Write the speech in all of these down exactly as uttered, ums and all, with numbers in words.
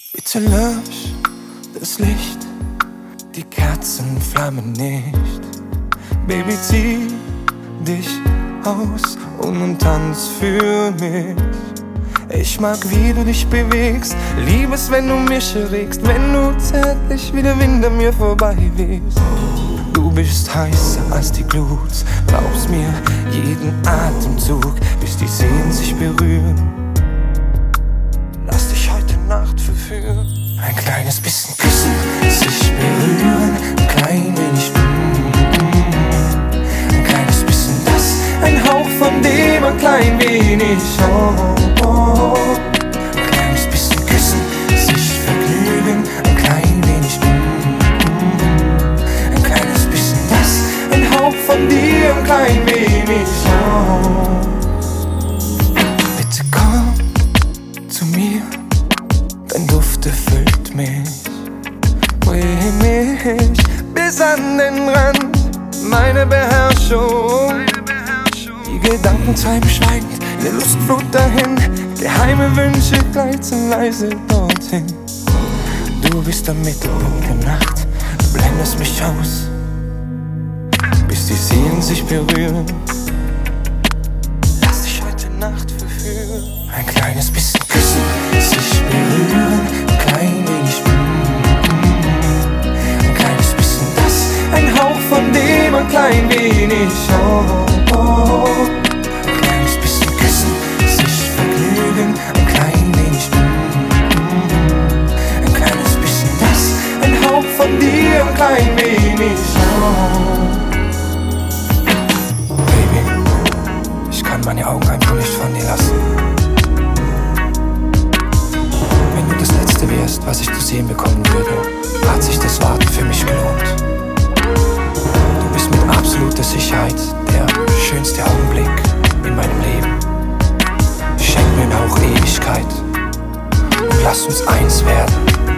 Bitte lösch das Licht, die Kerzenflammen nicht. Baby, zieh dich aus und nun tanz für mich. Ich mag, wie du dich bewegst, lieb es, wenn du mich erregst, wenn du zärtlich wie der Wind an mir vorbei wehst. Du bist heißer als die Glut, glaubst mir jeden Atemzug, bis die Sehnen sich berühren. Lass dich heute Nacht verführen. Ein kleines bisschen küssen, sich berühren, ein klein wenig mm, mm, ein kleines bisschen das, ein Hauch von dem, ein klein wenig oh, oh. Ein kleines bisschen küssen, sich vergnügen, ein klein wenig mm, mm, ein kleines bisschen das, ein Hauch von dir, ein klein wenig oh. Bitte komm zu mir, dein Duft erfüllt mich, bring mich bis an den Rand, meine Beherrschung. Die Gedanken treiben schweigend in der Lustflut dahin, geheime Wünsche gleiten leise dorthin. Du bist der Mittelpunkt der Nacht, du blendest mich aus, bis die Seelen sich berühren. Lass dich heute Nacht verführen. Ein kleines bisschen küssen, sich berühren, ein klein wenig mm, ein kleines bisschen das, ein Hauch von dem, ein klein wenig oh, oh. Ein kleines bisschen küssen, sich vergnügen, ein klein wenig mm, ein kleines bisschen das, ein Hauch von dir, ein klein wenig oh. Baby, ich kann meine Augen einfach nicht von dir lassen. Wenn du das Letzte wärst, was ich zu sehen bekommen würde, hat sich das Warten für mich gelohnt. Du bist mit absoluter Sicherheit der schönste Augenblick in meinem Leben. Schenk mir einen Hauch Ewigkeit und lass uns eins werden.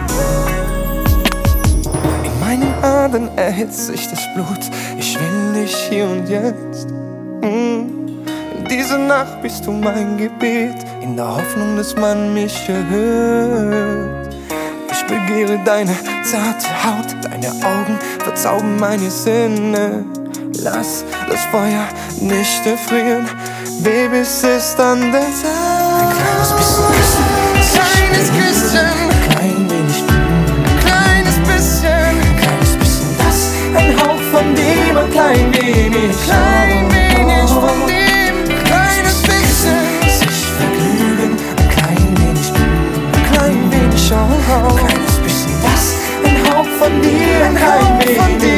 In meinen Adern erhitzt sich das Blut, ich will dich hier und jetzt. Mm. In dieser Nacht bist du mein Gebet, in der Hoffnung, dass man mich erhört. Ich begehre deine zarte Haut, deine Augen verzaubern meine Sinne. Lass das Feuer nicht erfrieren, Baby, es ist an der Zeit. Ein kleines bisschen Küssen, kleines Küsschen, klein wenig mm, kleines bisschen, ein kleines bisschen das, ein Hauch von dem, ein klein wenig klein wenig von dem, kleines bisschen, sich vergnügen, ein klein wenig mm, ein klein wenig oh, ein kleines bisschen das, ein Hauch von dir, ein klein wenig